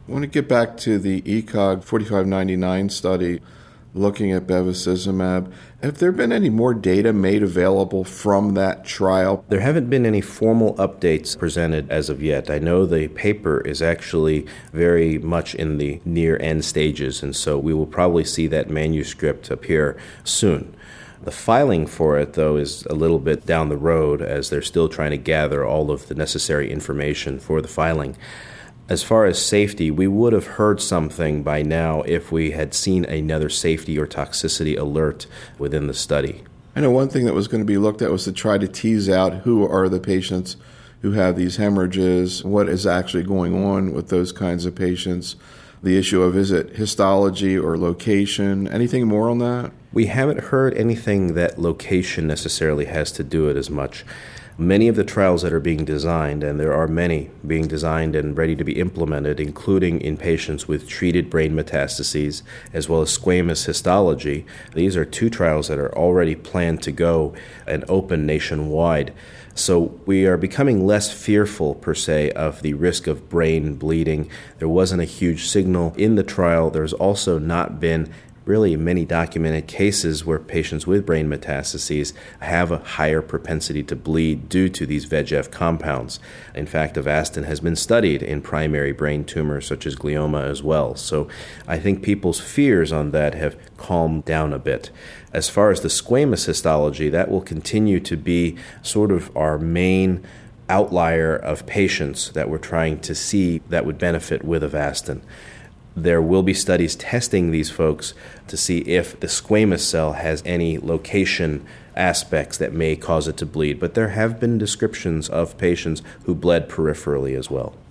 I want to get back to the ECOG 4599 study looking at bevacizumab. Have there been any more data made available from that trial? There haven't been any formal updates presented as of yet. I know the paper is actually very much in the near end stages, and so we will probably see that manuscript appear soon. The filing for it, though, is a little bit down the road as they're still trying to gather all of the necessary information for the filing. As far as safety, we would have heard something by now if we had seen another safety or toxicity alert within the study. I know one thing that was going to be looked at was to try to tease out who are the patients who have these hemorrhages, what is actually going on with those kinds of patients, the issue of is it histology or location, anything more on that? We haven't heard anything that location necessarily has to do it as much. Many of the trials that are being designed, and there are many being designed and ready to be implemented, including in patients with treated brain metastases as well as squamous histology, these are 2 trials that are already planned to go and open nationwide. So we are becoming less fearful, per se, of the risk of brain bleeding. There wasn't a huge signal in the trial. There's also not been really many documented cases where patients with brain metastases have a higher propensity to bleed due to these VEGF compounds. In fact, Avastin has been studied in primary brain tumors such as glioma as well. So I think people's fears on that have calmed down a bit. As far as the squamous histology, that will continue to be sort of our main outlier of patients that we're trying to see that would benefit with Avastin. There will be studies testing these folks to see if the squamous cell has any location aspects that may cause it to bleed. But there have been descriptions of patients who bled peripherally as well.